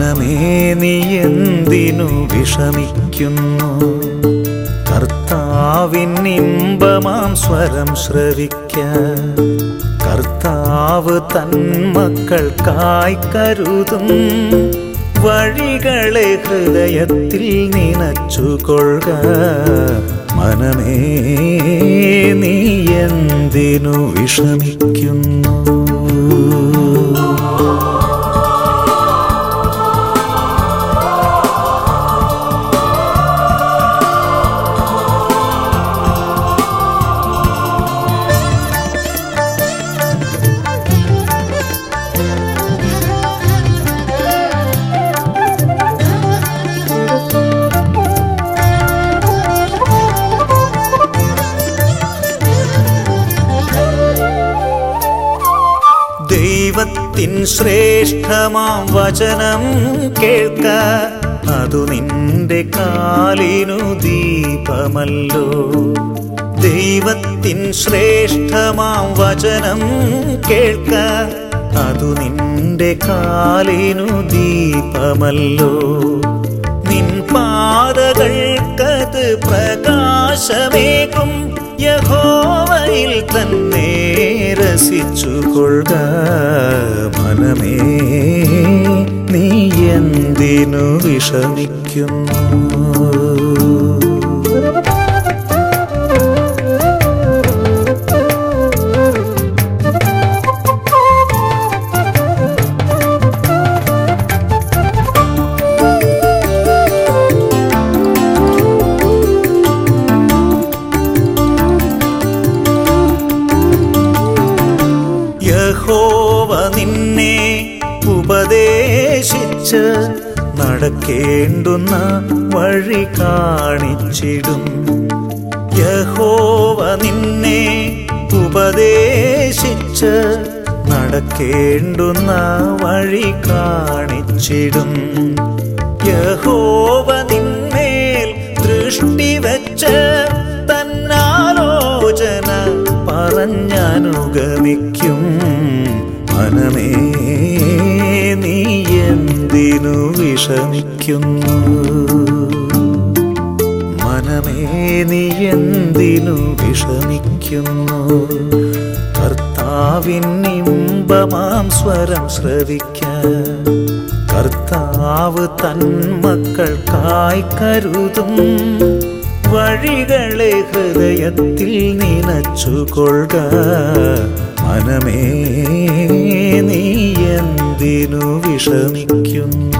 മനമേ നീ എന്തിനു വിഷമിക്കുന്നു? കർത്താവിൻ ഇമ്പമാം സ്വരം ശ്രവിക്ക. കർത്താവ് തൻ മക്കൾക്കായി കരുതും വഴികളെ ഹൃദയത്തിൽ നിനച്ചുകൊള്ളുക. മനമേ നീ എന്തിനു വിഷമിക്കുന്നു? ദൈവത്തിൻ ശ്രേഷ്ഠമാം വചനം കേൾക്ക. അതു നിന്റെ കാലിനു ദീപമല്ലോ. ദൈവത്തിൻ ശ്രേഷ്ഠമാം വചനം കേൾക്ക. അതു നിന്റെ കാലിനു ദീപമല്ലോ. നിൻ പാതകൾക്കത് പ്രകാശമേകും. യഹോവയിൽ തന്നെ രസിച്ചുകൊള്ളുക. മനമേ നീ എന്തിനു വിഷമിക്കുന്നു? യഹോവ നിന്നെ ഉപദേശിച്ച് നടക്കേണ്ടുന്ന വഴി കാണിച്ചിടും. യഹോവ നിന്നെ ഉപദേശിച്ച് നടക്കേണ്ടുന്ന വഴി കാണിച്ചിടും. യഹോവ നിന്മേൽ ദൃഷ്ടി വെച്ച് തന്നാലോചന പറഞ്ഞനുഗമിക്കും. മനമേ നീ എന്തിനു വിഷമിക്കുന്നു? മനമേ നീ എന്തിനു വിഷമിക്കുന്നു? കർത്താവിൻ ഇമ്പമാം സ്വരം ശ്രവിക്ക. കർത്താവ് തൻ മക്കൾക്കായി കരുതും വഴികളെ ഹൃദയത്തിൽ നിനച്ചുകൊള്ളുക. മനമേ നീ എന്തിനു വിഷമിക്കുന്നു?